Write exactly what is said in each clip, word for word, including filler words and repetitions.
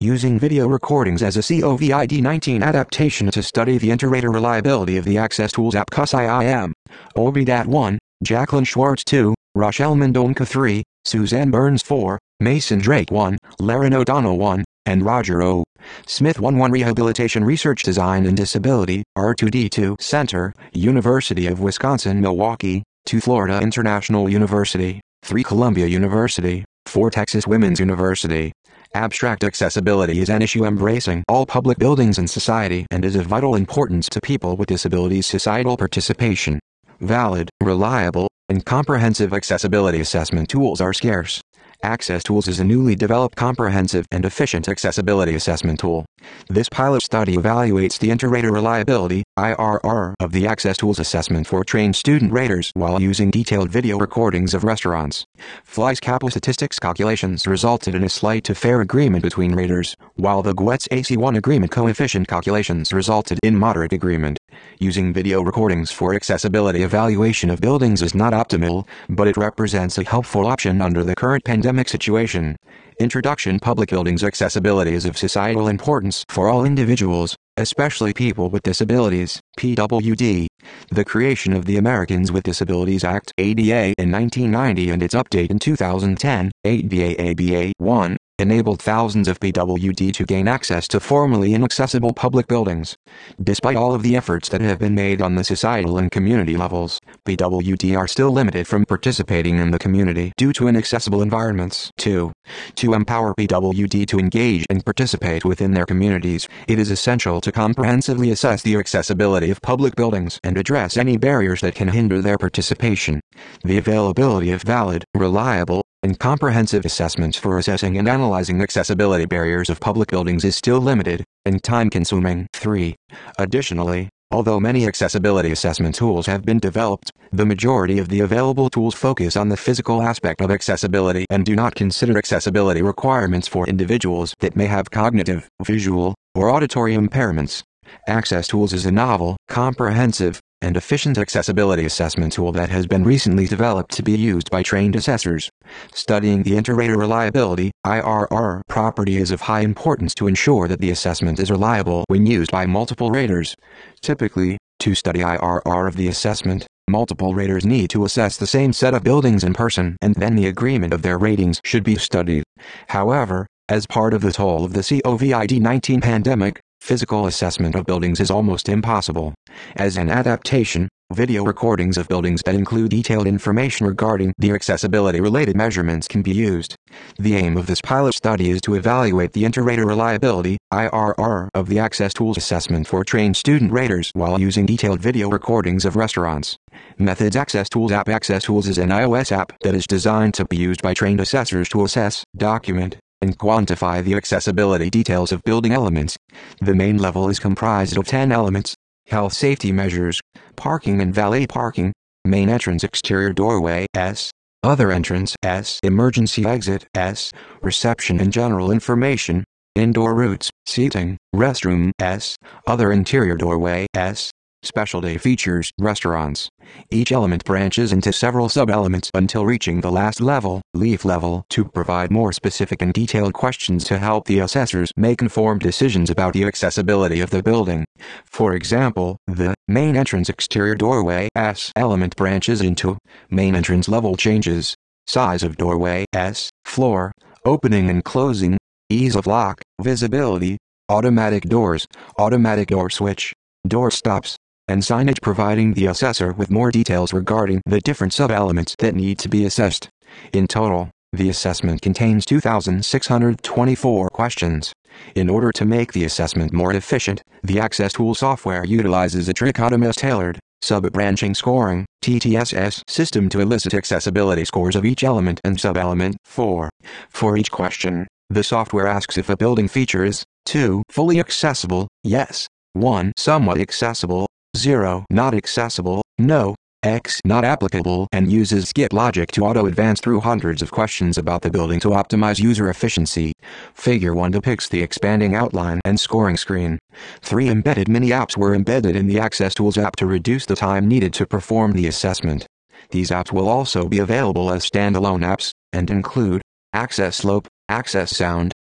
using video recordings as a COVID nineteen adaptation to study the inter-rater reliability of the Access Tools app. C U S I I M, Obidat one, Jacqueline Schwartz two, Rochelle Mendonca three, Suzanne Burns four, Mason Drake one, Laren O'Donnell one, and Roger O. Smith one one Rehabilitation Research Design and Disability, R two D two Center, University of Wisconsin-Milwaukee, two Florida International University, three Columbia University, four Texas Women's University. Abstract accessibility is an issue embracing all public buildings in society and is of vital importance to people with disabilities' societal participation. Valid, reliable, and comprehensive accessibility assessment tools are scarce. Access Tools is a newly developed comprehensive and efficient accessibility assessment tool. This pilot study evaluates the inter-rater reliability, I R R, of the Access Tools assessment for trained student raters while using detailed video recordings of restaurants. F L I S CAPA statistics calculations resulted in a slight to fair agreement between raters, while the G W E T S A C one agreement coefficient calculations resulted in moderate agreement. Using video recordings for accessibility evaluation of buildings is not optimal, but it represents a helpful option under the current pandemic situation. Introduction: Public buildings accessibility is of societal importance for all individuals, especially people with disabilities, P W D. The creation of the Americans with Disabilities Act, A D A, in nineteen ninety and its update in two thousand ten, A D A A B A one, enabled thousands of P W D to gain access to formerly inaccessible public buildings. Despite all of the efforts that have been made on the societal and community levels, P W D are still limited from participating in the community due to inaccessible environments. two. To empower P W D to engage and participate within their communities, it is essential to comprehensively assess the accessibility of public buildings and address any barriers that can hinder their participation. The availability of valid, reliable, and comprehensive assessments for assessing and analyzing accessibility barriers of public buildings is still limited and time-consuming. three. Additionally, although many accessibility assessment tools have been developed, the majority of the available tools focus on the physical aspect of accessibility and do not consider accessibility requirements for individuals that may have cognitive, visual, or auditory impairments. Access Tools is a novel, comprehensive, and efficient accessibility assessment tool that has been recently developed to be used by trained assessors. Studying the inter-rater reliability, I R R, property is of high importance to ensure that the assessment is reliable when used by multiple raters. Typically, to study I R R of the assessment, multiple raters need to assess the same set of buildings in person, and then the agreement of their ratings should be studied. However, as part of the toll of the COVID nineteen pandemic, physical assessment of buildings is almost impossible. As an adaptation, video recordings of buildings that include detailed information regarding the accessibility-related measurements can be used. The aim of this pilot study is to evaluate the inter-rater reliability, I R R, of the Access Tools assessment for trained student raters while using detailed video recordings of restaurants. Methods: Access Tools app. Access Tools is an iOS app that is designed to be used by trained assessors to assess, document, and quantify the accessibility details of building elements. The main level is comprised of ten elements: health safety measures, parking and valet parking, main entrance exterior doorway S, other entrance S, emergency exit S, reception and general information, indoor routes, seating, restroom S, other interior doorway S, specialty features, restaurants. Each element branches into several sub-elements until reaching the last level, leaf level, to provide more specific and detailed questions to help the assessors make informed decisions about the accessibility of the building. For example, the main entrance exterior doorway S element branches into main entrance level changes, size of doorway S, floor, opening and closing, ease of lock, visibility, automatic doors, automatic door switch, door stops, and signage, providing the assessor with more details regarding the different sub-elements that need to be assessed. In total, the assessment contains two thousand six hundred twenty-four questions. In order to make the assessment more efficient, the Access Tool software utilizes a trichotomous-tailored, sub-branching scoring T T S S system to elicit accessibility scores of each element and sub-element. four. For each question, the software asks if a building feature is two. Fully accessible, yes; one. Somewhat accessible; zero. Not accessible, no; X. Not applicable, and uses skip logic to auto-advance through hundreds of questions about the building to optimize user efficiency. Figure one depicts the expanding outline and scoring screen. Three embedded mini-apps were embedded in the Access Tools app to reduce the time needed to perform the assessment. These apps will also be available as standalone apps, and include Access Slope, Access Sound,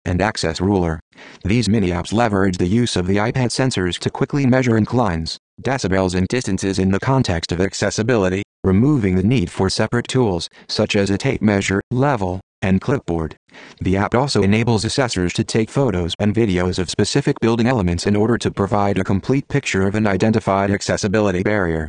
and Access Ruler. These mini-apps leverage the use of the iPad sensors to quickly measure inclines, decibels and distances in the context of accessibility, removing the need for separate tools, such as a tape measure, level, and clipboard. The app also enables assessors to take photos and videos of specific building elements in order to provide a complete picture of an identified accessibility barrier.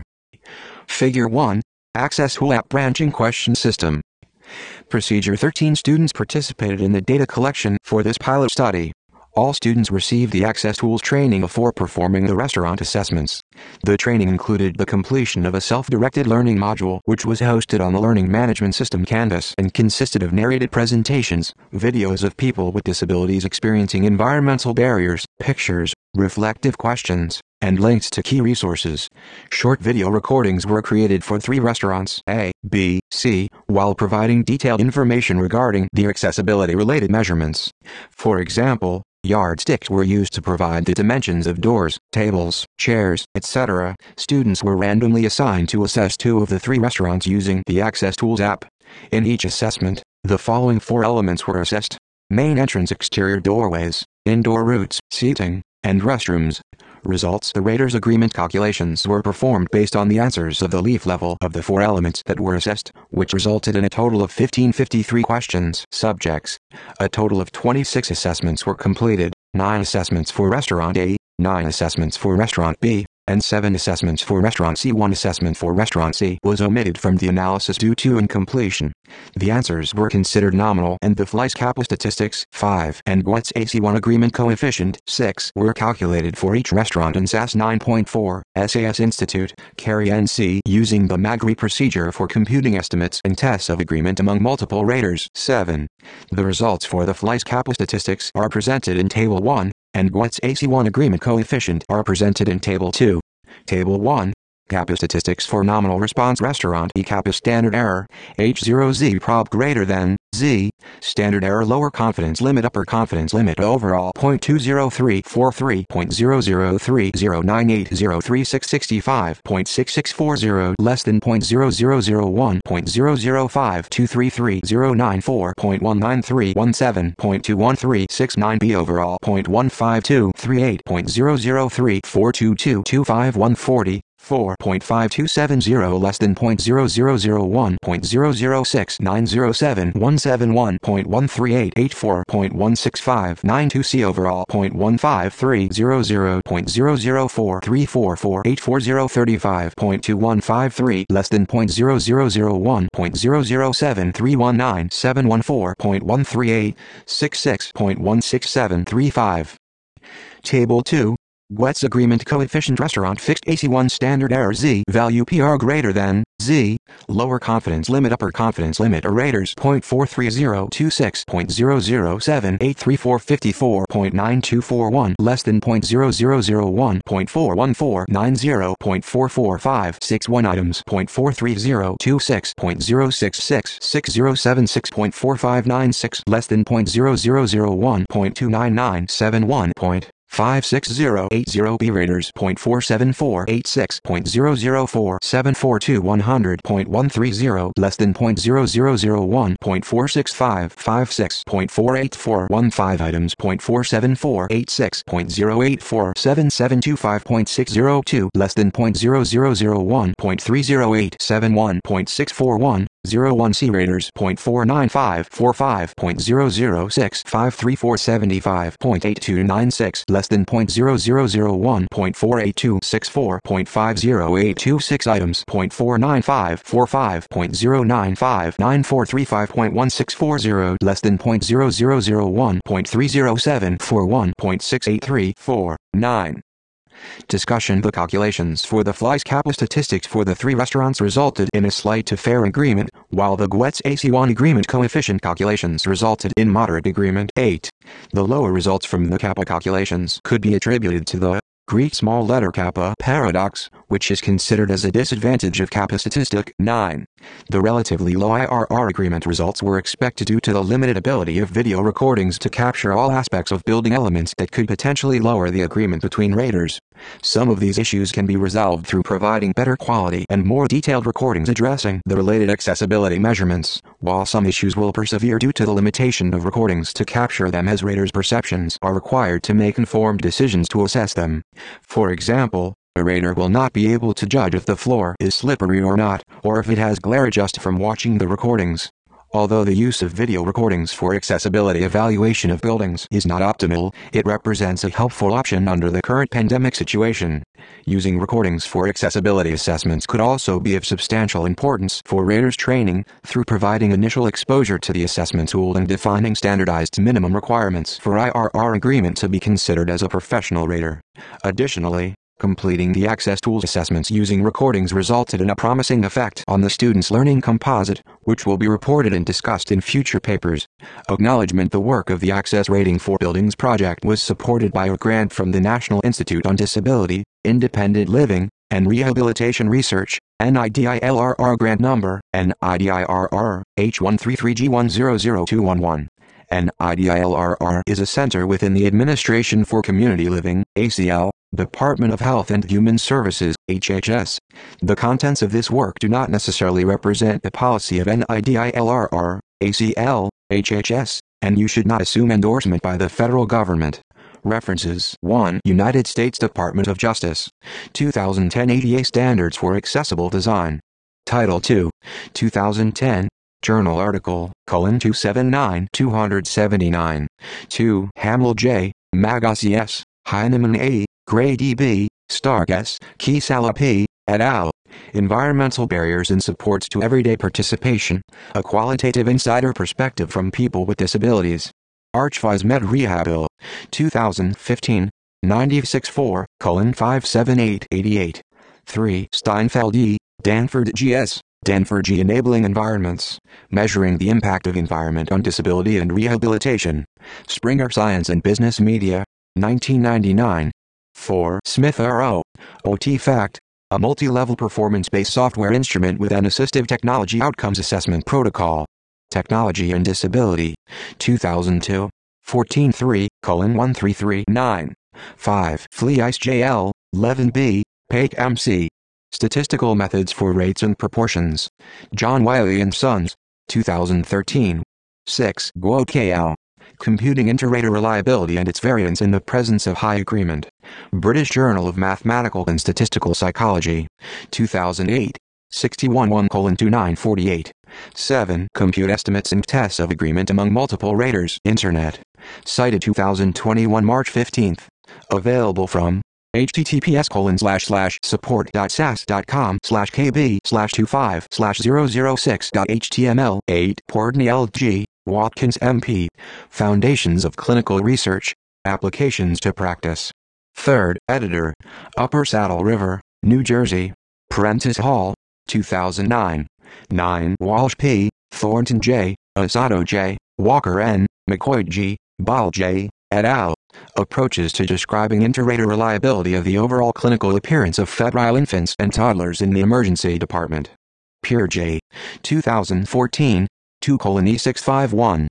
Figure one. Access Tool App Branching Question System. Procedure thirteen students participated in the data collection for this pilot study. All students received the Access Tools training before performing the restaurant assessments. The training included the completion of a self-directed learning module which was hosted on the learning management system Canvas and consisted of narrated presentations, videos of people with disabilities experiencing environmental barriers, pictures, reflective questions, and links to key resources. Short video recordings were created for three restaurants A, B, C, while providing detailed information regarding the accessibility-related measurements. For example, yardsticks were used to provide the dimensions of doors, tables, chairs, et cetera. Students were randomly assigned to assess two of the three restaurants using the Access Tools app. In each assessment, the following four elements were assessed: main entrance, exterior doorways, indoor routes, seating, and restrooms. Results: the raters' agreement calculations were performed based on the answers of the leaf level of the four elements that were assessed, which resulted in a total of one thousand five hundred fifty-three questions. Subjects: a total of twenty-six assessments were completed, nine assessments for Restaurant A, nine assessments for Restaurant B, and seven assessments for Restaurant C. One assessment for Restaurant C was omitted from the analysis due to incompletion. The answers were considered nominal and the F L I S CAPA statistics five and G W E T S A C one agreement coefficient six were calculated for each restaurant in S A S nine point four, S A S Institute, Cary N C using the MAGRI procedure for computing estimates and tests of agreement among multiple raters. seven. The results for the F L I S CAPA statistics are presented in Table one, and G W E T S A C one agreement coefficient are presented in Table two. Table one. CAPA statistics for nominal response restaurant E. CAPA standard error, H zero Z prob greater than, Z, standard error lower confidence limit upper confidence limit overall zero point two zero three four three, zero point zero zero three zero nine eight zero three six six five, zero point six six four zero less than zero point zero zero zero one, zero point zero zero five two three three zero nine four, zero point one nine three one seven, zero point two one three six nine B overall, zero point one five two three eight, zero point zero zero three four two two two five one four zero, four point five two seven zero less than zero point zero zero zero one, zero point zero zero six nine zero seven one seven one, zero point one three eight eight four, zero point one six five nine two C overall, zero point one five three zero zero, zero point zero zero four three four four eight four zero three five, zero point two one five three less than zero point zero zero zero one, zero point zero zero seven three one nine seven one four, zero point one three eight six six, zero point one six seven three five. Table two. G W E T S agreement coefficient restaurant fixed A C one standard error Z value P R greater than, Z, lower confidence limit upper confidence limit raters zero point four three zero two six, zero point zero zero seven eight three four five four, zero point nine two four one less than zero point zero zero zero one, zero point four one four nine zero, zero point four four five six one items, zero point four three zero two six, zero point zero six six six zero seven six, zero point four five nine six less than zero point zero zero zero one, zero point two nine nine seven one. five six zero eight zero B raters zero point four seven four eight six, zero point zero zero four seven four two one hundred, zero point one three zero less than zero point zero zero zero one, zero point four six five five six, zero point four eight four one five items, zero point four seven four eight six, zero point zero eight four seven seven two five, zero point six zero two less than zero point zero zero zero one, zero point three zero eight seven one, zero point six four one zero one C raters zero point four nine five four five, zero point zero zero six five three four seven five, zero point eight two nine six less than zero point zero zero zero one, zero point four eight two six four, zero point five zero eight two six items, zero point four nine five four five, zero point zero nine five nine four three five, zero point one six four zero less than zero point zero zero zero one, zero point three zero seven four one, zero point six eight three four nine. Discussion. The calculations for the F L I S CAPA statistics for the three restaurants resulted in a slight to fair agreement, while the G W E T S A C one agreement coefficient calculations resulted in moderate agreement. eight. The lower results from the CAPA calculations could be attributed to the Greek small letter kappa paradox, which is considered as a disadvantage of CAPA statistic. nine. The relatively low I R R agreement results were expected due to the limited ability of video recordings to capture all aspects of building elements that could potentially lower the agreement between raters. Some of these issues can be resolved through providing better quality and more detailed recordings addressing the related accessibility measurements, while some issues will persevere due to the limitation of recordings to capture them, as raters' perceptions are required to make informed decisions to assess them. For example, a rater will not be able to judge if the floor is slippery or not, or if it has glare just from watching the recordings. Although the use of video recordings for accessibility evaluation of buildings is not optimal, it represents a helpful option under the current pandemic situation. Using recordings for accessibility assessments could also be of substantial importance for raters training, through providing initial exposure to the assessment tool and defining standardized minimum requirements for I R R agreement to be considered as a professional rater. Additionally, completing the Access Tools assessments using recordings resulted in a promising effect on the students' learning composite, which will be reported and discussed in future papers. Acknowledgement: the work of the Access Rating for Buildings project was supported by a grant from the National Institute on Disability, Independent Living, and Rehabilitation Research, N I D I L R R grant number, N I D I R R, H one three three G one zero zero two one one. N I D I L R R is a center within the Administration for Community Living, A C L, Department of Health and Human Services, H H S. The contents of this work do not necessarily represent the policy of N I D I L R R, A C L, H H S, and you should not assume endorsement by the federal government. References: one. United States Department of Justice. two thousand ten A D A Standards for Accessible Design. Title two. two thousand ten. Journal article, colon two seventy-nine two seventy-nine. two. Hamill J., Magassi S., Heinemann A., Gray D B, Stark S., Kiesala P., et al. Environmental Barriers and Supports to Everyday Participation, a Qualitative Insider Perspective from People with Disabilities. Archviz Med Rehabil, two thousand fifteen, ninety-six four, colon five seventy-eight eighty-eight. three. Steinfeld E., Danford G S., Danford G. Enabling Environments, Measuring the Impact of Environment on Disability and Rehabilitation. Springer Science and Business Media, nineteen ninety-nine. four. Smith R O. O T FACT, a multi-level performance-based software instrument with an assistive technology outcomes assessment protocol. Technology and Disability, two thousand two. fourteen three, colon one three three nine. five. Fleis J L, Levin B., Paik M C. Statistical Methods for Rates and Proportions. John Wiley and Sons, two thousand thirteen. six. Guo K L. Computing Inter-Rater Reliability and its Variance in the Presence of High Agreement. British Journal of Mathematical and Statistical Psychology, two thousand eight. sixty-one one colon twenty-nine forty-eight. seven. Compute Estimates and Tests of Agreement Among Multiple Raters. Internet. Cited two thousand twenty-one March fifteenth. Available from https colon slash slash support.sas.com slash kb slash 25 slash 006.html. eight. Pordney L G, Watkins M P. Foundations of Clinical Research, Applications to Practice. third. Editor, Upper Saddle River, New Jersey. Prentice Hall, two thousand nine. nine. Walsh P., Thornton J., Asato J., Walker N., McCoy G., Ball J., et al. Approaches to Describing Inter-Rater Reliability of the Overall Clinical Appearance of Febrile Infants and Toddlers in the Emergency Department. Peer J. two thousand fourteen, two E six five one.